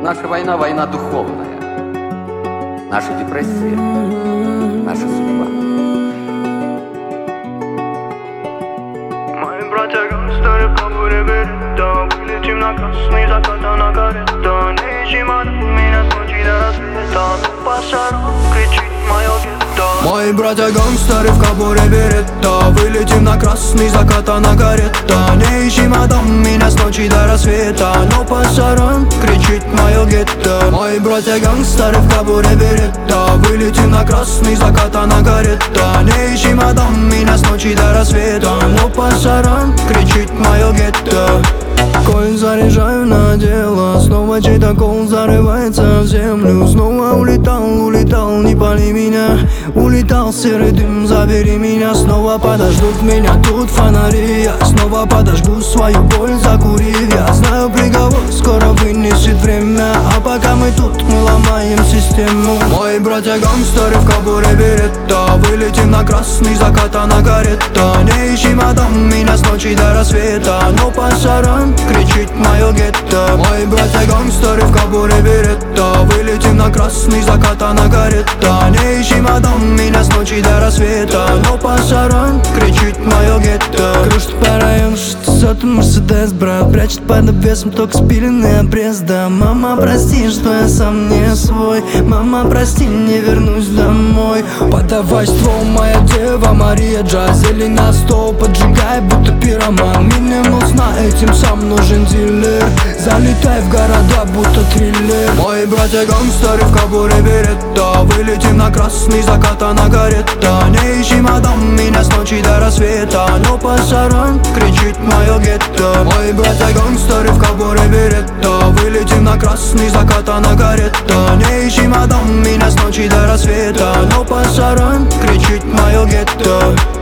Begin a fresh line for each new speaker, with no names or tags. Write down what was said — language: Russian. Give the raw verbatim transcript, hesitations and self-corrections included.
Наша война — война духовная. Наша депрессия — наша судьба.
Мои братья гангстеры в кобуре берета. Вылетим на красный закат, а на карета. Не ищи меня с ночи до рассвета. По шарам кричит мое гетто. Мои братья гангстеры в кобуре берета. Вылетим на красный закат, а на карета. Не ищи мадам меня с ночи до рассвета. Но по шарам кричит мое гетто. Мои братья гангстеры в кобуре берета. Вылетим на красный закат, а на карета. Не ищи мадам меня с ночи до рассвета. Но по шарам кричит мое гетто. Коль заряжаю на дело, снова чей-то кол зарывается в землю. Снова улетал, улетал, не пали меня. Улетал серый дым, забери меня. Снова подождут меня тут фонари. Я снова подожгу свою боль, закурив. Я знаю, приговор скоро вынесет время. А пока мы тут, мы ломаем систему. Мои братья гангстеры в кобуре берета. Вылетим на красный закат, а на карета. Не ищи мадам меня с ночи до рассвета. Но по шарам кричит мое гетто. Мои братья гангстеры в кобуре берета. Вылетим на красный закат, а на карета. Не ищи мадам меня с ночи до рассвета. Но по шарам кричит мое гетто. Кружит по району шестисотый Мерседес, брат. Прячет под обвесом только спиленный обрез. Да, мама, прости, что я сам не свой. Мама, прости, не вернусь домой. Подавай ствол, моя дева Мария Джа. Зелень на стол, поджигай, будто пироман. Минимал сна, этим сам нужен дилер. Залетай в города, будто триллер. Мои братья гангстеры в кобуре берета. Вылетим на красный закат, а на карета. Не ищи мадам меня с ночи до рассвета. Но по шарам кричит мое гетто. Мои братья гангстеры в кобуре берета. Вылетим на красный закат, а на карета. Не ищи мадам меня с ночи до рассвета. Но по шарам кричит мое гетто.